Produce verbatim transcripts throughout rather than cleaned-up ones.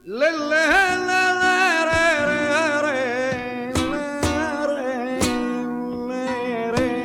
Le, le, le, le, re, re, re, le, re, le, re.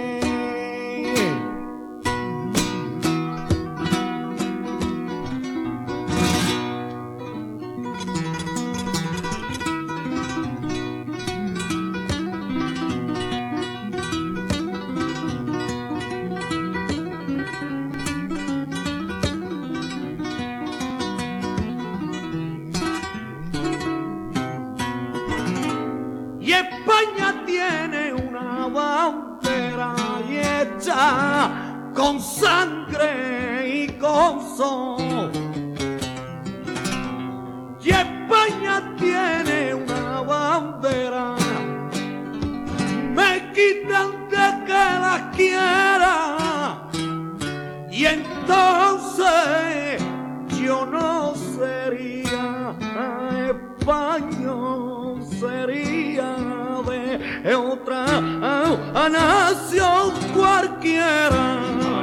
Y España tiene una bandera hecha con sangre y con sol. Y España tiene una bandera, me quitan de que la quiera, y entonces yo no sería español, sería de otra nación cualquiera.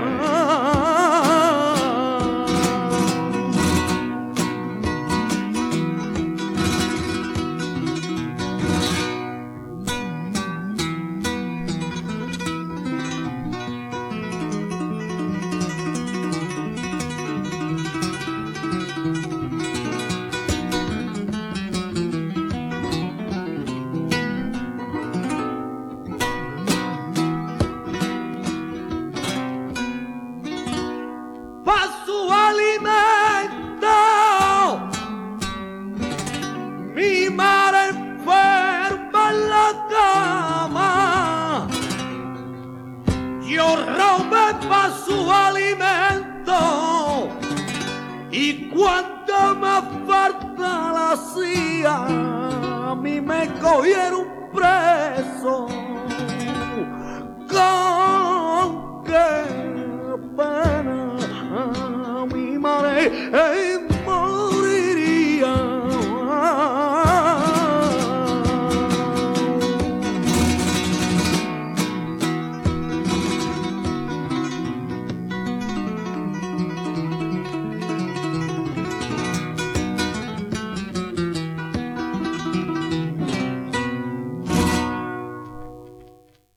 Yo robé pa' su alimento y cuando me falta la hacía, a mí me cogieron preso.